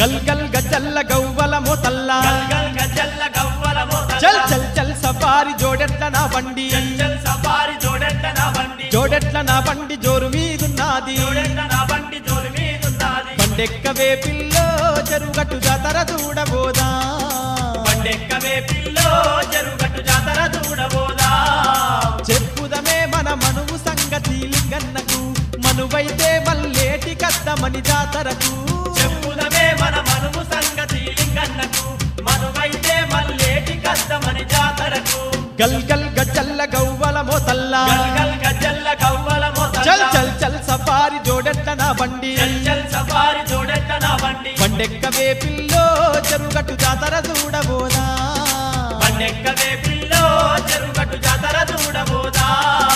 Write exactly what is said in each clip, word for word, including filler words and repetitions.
గల్ గల్ గజల్ల గవ్వల మోతల్ల గల్ గల్ గజల్ల గవ్వల మోతల్ల చల్ చల్ చల్ సఫారీ జోడెట్ల నా బండి చల్ చల్ సఫారీ జోడెట్ల నా బండి జోడెట్ల నా బండి జోరు మీదున్నది జోడెట్ల నా బండి జోరు మీదున్నది బండెక్కవే పిల్లో చెరుగట్టు జాతర చూడబోదా బండెక్కవే పిల్లో చెరుగట్టు జాతర చూడబోదా చెప్పుదమే మన మనువు సంగతి లింగన్నకు మనువైతే మల్లేటి కద్దమని జాతరకు చెప్పుదమే మన మనువు సంగతి లింగన్నకు మనువైతే మల్లేటి కద్దమని జాతరకు గల్ గల్ గజల్ల గవ్వల మోతల్ల గల్ గల్ గజల్ల గవ్వల మోతల్ల చల్ చల్ చల్ సఫారీ జోడెట్ల నా బండి చల్ చల్ సఫారీ జోడెట్ల నా బండి బండెక్కవే పిల్లో చెరుగట్టు జాతర చూడబోదా బండెక్కవే పిల్లో చెరుగట్టు జాతర చూడబోదా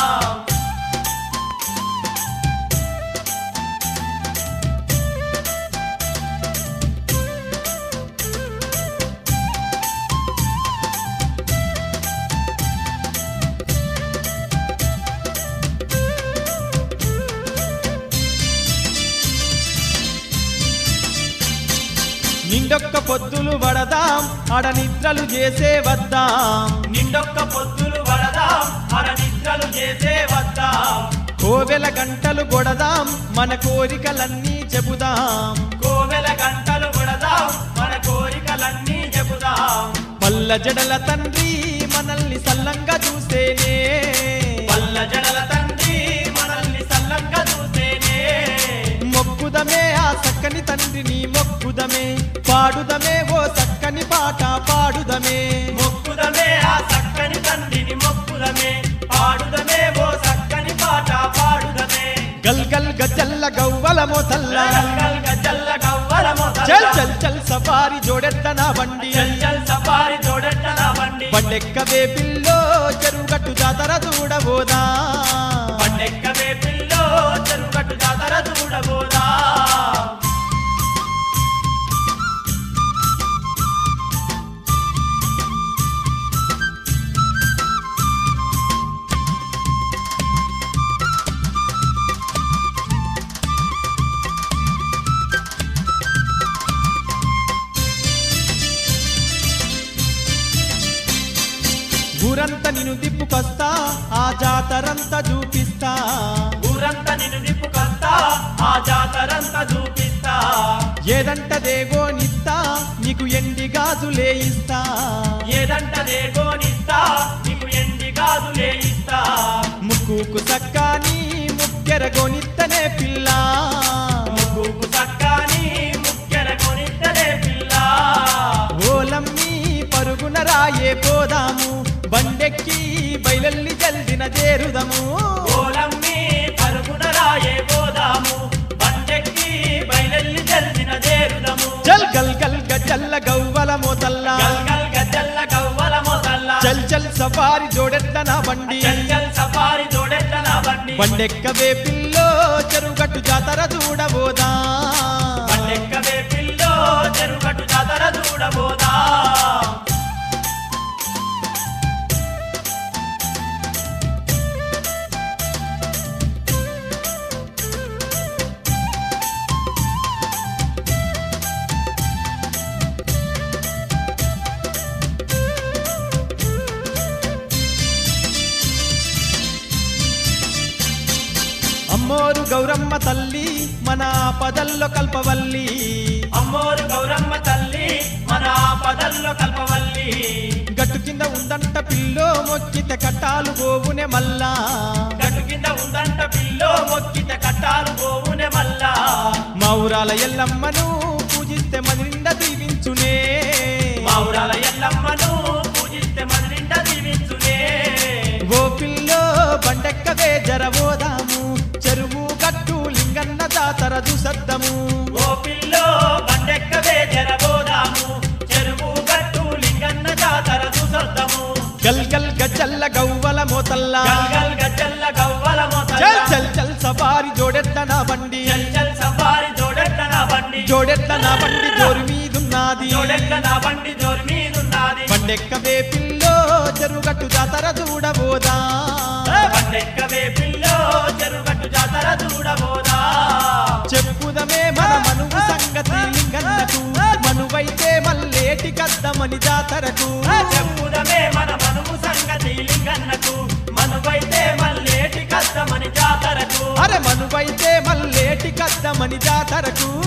నిండొక్క పొద్దులు వడదాం ఆడ నిద్రలు చేసే వద్దాం నిండొక్క పొద్దులు వడదాం అర నిద్రలు చేసే వద్దాం కోవెల గంటలు కొడదాం మన కోరికలన్నీ చెబుదాం కోవెల గంటలు కొడదాం మన కోరికలన్నీ చెబుదాం పల్ల జడల తండ్రి మనల్ని సల్లంగా చూసేనే పల్ల జడల తండ్రి మనల్ని సల్లంగా చూసేనే మొక్కుదమే ఆ చక్కని తండ్రిని మొక్కుదమే పాడుదమే ఓ చక్కని పాట పాడుదమే మొక్కుదమే ఆ చక్కని తండ్రిని మొక్కుదమే పాడుదమే ఓ చక్కని పాట పాడుదమే గల్ గల్ గజల్ల గవ్వల మోతల్ల గల్ గల్ గజల్ల గవ్వల మోతల్ల చల్ చల్ చల్ సఫారీ జోడెట్ల నా బండి చల్ చల్ సఫారీ జోడెట్ల నా బండి బండెక్కవే పిల్లో చెరుగట్టు జాతర చూడబోదా బండెక్కవే పిల్లో చెరుగట్టు జాతర చూడబోదా ఊరంతా నిన్ను దిప్పుకొస్తా ఆ జాతరంతా చూపిస్తా ఊరంతా నిన్ను నిప్పుకొస్తా ఆ జాతరంతా చూపిస్తా ఏదంటదేగో నిస్తా నీకు ఎండి గాజులే ఇస్తా ఏదంటదే గోనిస్తా నీకు ఎండి గాజులే ఇస్తా ముక్కుకు సక్కాని ముక్కెర గోనిత్తనే పిల్ల ముగ్గుకు సక్కాని ముక్కెర గోనిస్తలే పిల్ల ఓలమ్మి పరుగున రాయే పోదాము బండెక్కి బయలల్లి జల్దిన చేరుదము ఓలమ్మి పరుగున రాయే పోదాము బండెక్కి బయలెల్లి జల్దిన చేరుదము చల్ గల్ గల్ గజల్ల గవ్వల మోతల్ల గల్ గల్ గజల్ల గవ్వల మోతల్ల చల్ చల్ సఫారీ జోడెట్ల నా బండి చల్ చల్ సఫారీ జోడెట్ల నా బండి బండెక్కవే పిల్లో చెరుగట్టు జాతర చూడబోదా బండెక్కవే పిల్లో చెరుగట్టు జాతర చూడబోదా అమ్మోరు గౌరమ్మ తల్లి మన పదల్లో కల్పవల్లి అమ్మోరు గౌరమ్మ తల్లి మన పదల్లో కల్పవల్లి గట్టు కింద ఉందంట పిల్లో మొక్కిత కట్టాలు గోవునే మల్లా గట్టు కింద ఉందంట పిల్లో మొక్కిత కట్టాలు గోవునే మల్లా మా ఊరాల ఎల్లమ్మను పూజిస్తే మది నిండా దీవించునే మా ఊరాల ఎల్లమ్మను పూజిస్తే మన నిండా దీవించునే ఓ పిల్లో బండెక్కవే జరబోదాము చెరువు గట్టు లింగన్న జాతర చూసద్దము ఓ పిల్లో బండెక్కవే జరబోదాము చెరువు గట్టు లింగన్న జాతర చూసొద్దాము గల్ గల్ గజల్ల గవ్వల మోతల్ల గల్ గల్ గజల్ల గవ్వల మోతల్ల చల్ చల్ చల్ సఫారీ జోడెట్ల నా బండి చల్ చల్ సఫారీ జోడెట్ల నా బండి జోడెట్ల నా బండి జోరు మీదున్నది జోడెట్ల నా బండి జోరు మీదున్నది బండెక్కవే పిల్లో చెరుగట్టు జాతర చూడబోదా బండెక్కవే పిల్లో చెరుగట్టు జాతర చూడబోదా చెప్పుదమే మన మనువు సంగతి లింగన్నకు కద్దమని జాతరకు చెప్పుదమే మన మనువు సంగతి లింగన్నకు మనువైతే మల్లేటి కద్దమని జాతరకు అరే మనువైతే మల్లేటి కద్దమని జాతరకు